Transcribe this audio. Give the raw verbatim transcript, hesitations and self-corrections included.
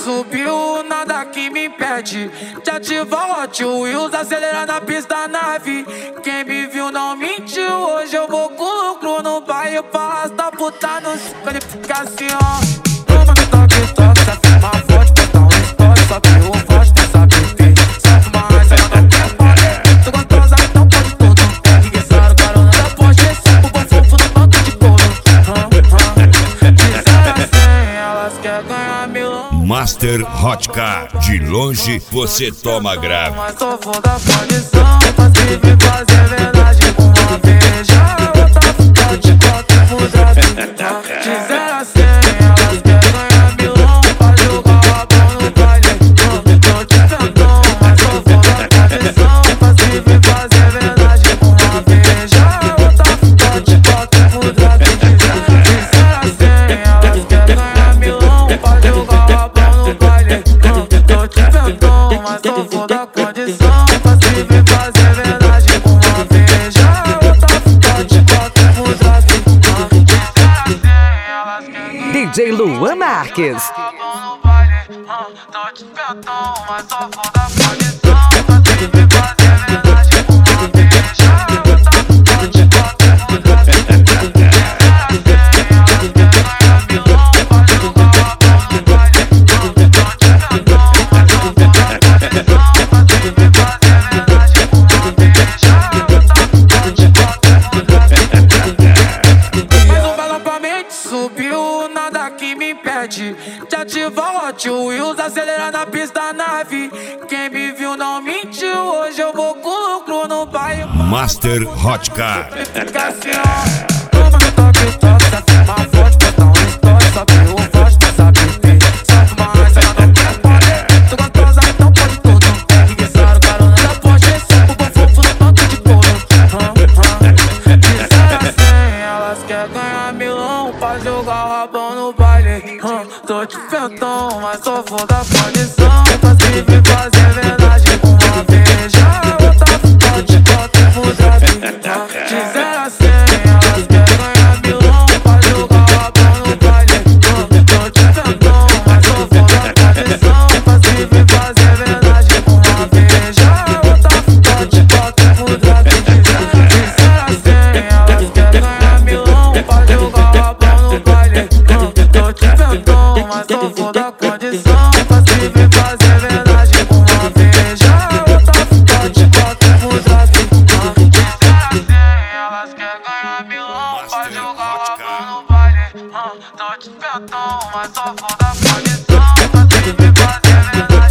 subiu, nada que me impede de ativar o Hot Wheels, acelerar na pista da nave. Quem me viu não mentiu, hoje eu vou com lucro no baile pra arrastar puta no cinco. Ele fica assim, ó. Toma no toque, toque, se afirma forte, botar um esporte, só que o forte não sabe ver. Sabe mais, ela não quer poder. Tô gostosa, então pode tudo. Enguiçaram carona da Porsche, o bom fofo no banco de couro. De zero a cem, elas querem ganhar milão. Master Hot Car, de longe você toma grave. Mas só vou dar condição pra se vir fazer verdade com uma beija. Outra puta de quatro fudado. De zero a cem, elas querem ganhar milão pra jogar rabão no baile. Tô te tentando, mas só vou dar condição pra se vir fazer verdade com uma beija. Outra puta de quatro fudado. De zero a cem, elas querem ganhar milão pra jogar rabão no baile. Tô te tentando, mas só vou dar condição pra se vir fazer verdade com uma beija. Outra puta de quatro fudado. D J Luan Marques. Tô te tentando, mas só vou dar condição pra se vir fazer verdade com uma beija. Outra puta de quatro fudado. Subiu, nada que me impede de ativar o Hot Wheels, acelerar na pista da nave. Quem me viu não mentiu, hoje eu vou com lucro no bairro. Master Hot Car. Fica assim, ó. Toma no toque, toque, se afirma forte, botar um esporte, só que o forte não sabe ver. Sabe mais, ela não quer poder. Tô gostosa, então pode tudo. Enguiçaram carona da Porsche, o bom fofo no banco de couro. De zero a cem, elas querem ganhar milão pra jogar o rabão no baile. Hum, tô te tentando, mas só vou dar condição pra se vir fazer verdade com uma beija. Outra puta de quatro fudado. De zero a cem, elas querem ganhar milão pra jogar o rabão no baile. Hum, tô te tentando, mas só vou dar condição pra se vir fazer verdade com uma beija. Outra puta de quatro fudado. De zero a cem, elas querem ganhar milão pra jogar o rabão no baile. Tô te tentando, mas só vou dar condição pra se vir fazer verdade com uma beija. Outra puta de quatro fudado. De zero a cem, elas querem ganhar milão pra jogar o rabão no baile. Tô te tentando, mas só vou dar condição pra se vir fazer verdade.